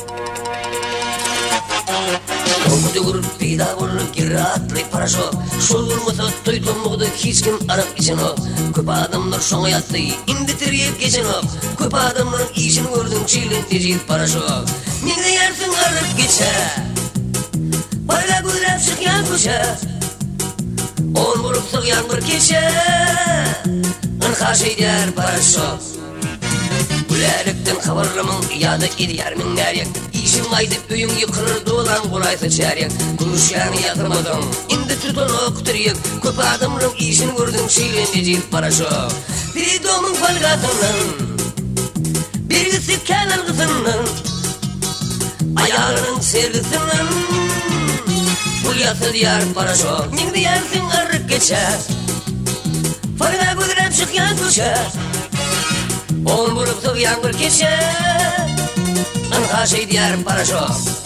Dur peyda olur giratlı paraşo. Şol olmasa toytonluğdu hiç kim arap için o. Köp adamlar şoňa yatdy, indi tiriyip geçen o. Köp adamların işini gördüm çiğlen tecip paraşo. Mende yersin arap geçe. Parla güdrap çıkyan kuşa. On vurup sıkyan bir keçe. Anhaşy der paraşo. Gülerlikten habarlamın iyada ediyarmin deryak. İşim aydıp öyün yıkılır dolan kolaysa çaryak. Kuruşyanı yatırmadım indi tutan okturyak. Köp adamların işini gördüm çiğlen tecip paraşo. Biri domun falgatından, birisi kenan kızından, ayağının sergisinden. Bu yatı diyar paraşo. Mindi yersin arık geçe. Farına güdrap çıkyan kuşa. On vurup sıkyan bir keçe. Anhaşy diyar paraşo.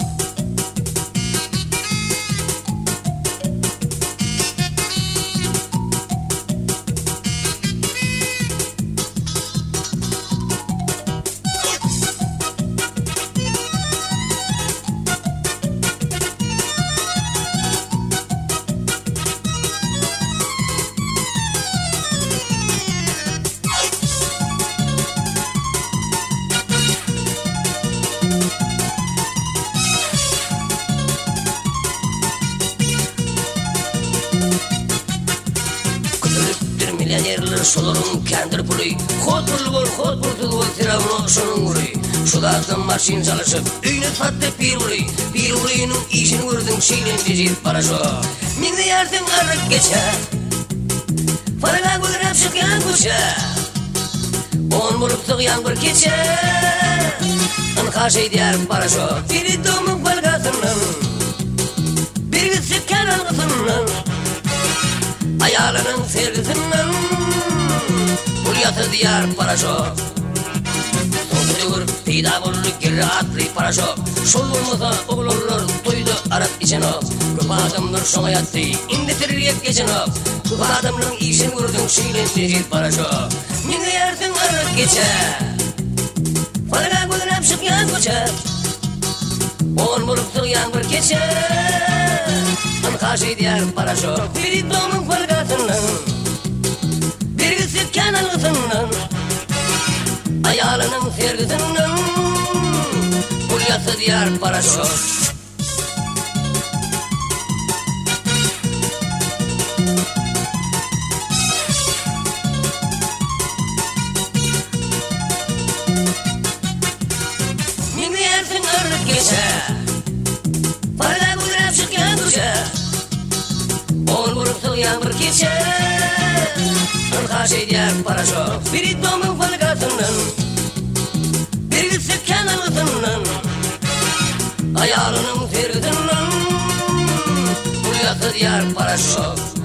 Milyonerler şoların kendir puli. Hot bul tiravno şonun guri. Şulardan maşin çalışıp öyne sattı piruli. Pirulinin işini gördüm çiğlen tecip paraşo. Minde yersin arık geçe. Farına güdrap çıkyan kuşa. On vurup sıkyan bir keçe. Anhaşy diyar paraşo. Biri domun falgasından, birisi kenan kızından, ayağının sergisinden. Bu yatı diyar paraşo. Dur peyda olur giratlı paraşo. Şol olmasa oğullar toydu arap içen o. Köp adamlar şoňa yatdy, indi tiriyip geçen o. Köp adamların işini gördüm çiğlen tecip paraşo. Minde yersin arık geçe. Farına güdrap çıkyan kuşa. On vurup sıkyan bir keçe. Anhaşy diyar paraşo. Biri domun falgasından, birisi kenan kızından, ayağının sergisinden. Bu yatı diyar paraşo. Minde yersin arık geçe. Farına güdrap çıkyan kuşa. On vurup sıkyan bir keçe. Anhaşy diyar paraşo. Biri domun falgasından, birisi kenan kızından, ayağının sergisinden. Bu yatı diyar paraşo.